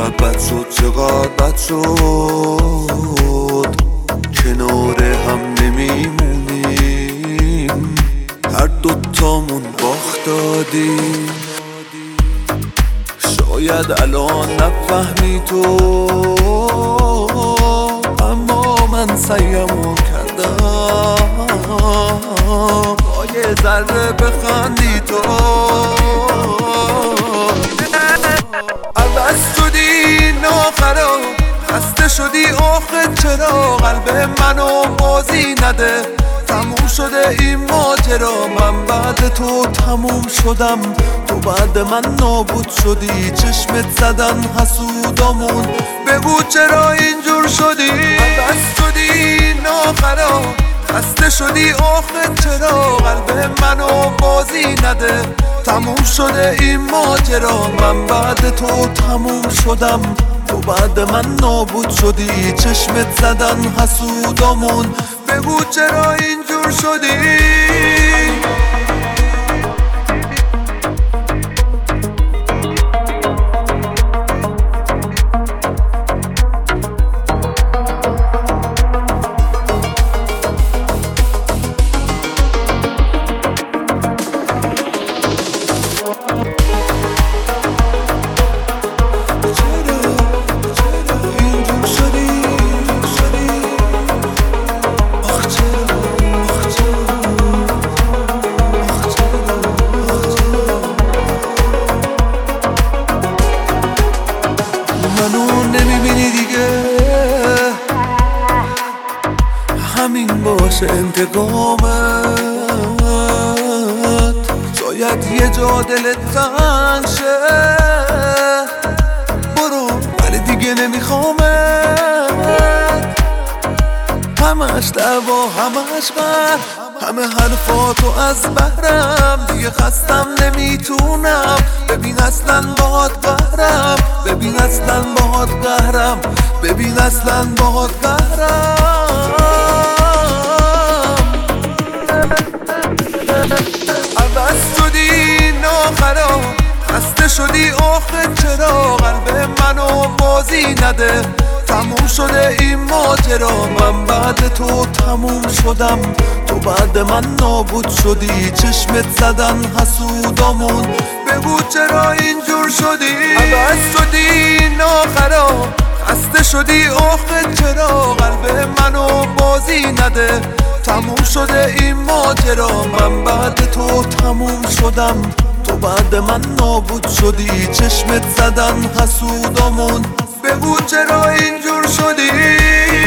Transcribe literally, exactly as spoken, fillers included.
چقدر بد شد چقدر بد شد کنار هم نمیمونیم، هر دوتامون باخت دادیم. شاید الان نفهمی تو، اما من سعیمو کردم با یه ذره بخندی تو. عوض شدی این آخرا، خسته شدی آخه چرا قلب منو بازی نده. تموم شده این ماجرا، من بعد تو تموم شدم، تو بعد من نابود شدی. چشمت زدن حسودامون، بگو چرا اینجور شدی. عوض شدی این آخرا، خسته شدی آخه چرا قلب منو بازی نده. تموم شده این ماجرا، من بعد تو تموم شدم، تو بعد من نابود شدی. چشمت زدن حسودامون، بگو چرا اینجور شدی. منو نمیبینی دیگه، همین باشه انتقامت. شاید یه جا دلت تنگ شه، برو ولی دیگه نمیخوامت. همش دعوا همش غم، همه حرفاتو از بهرم. دیگه خستم نمیتونم، ببین اصلا باهات قهرم. ببین اصلا باهات قهرم، ببین اصلا باهات قهرم. عوض شدی این آخرا، خسته شدی آخه چرا قلب منو بازی نده. تموم شده این ماجرا، من بعد تو تموم شدم، تو بعد من نابود شدی. چشمت زدن حسودامون، بگو چرا اینجور شدی. عوض شدی این آخرا، خسته شدی آخه چرا قلب منو بازی نده. تموم شده این ماجرا، من بعد تو تموم شدم، تو بعد من نابود شدی. چشمت زدن حسودامون، بگو چرا اینجور شدی.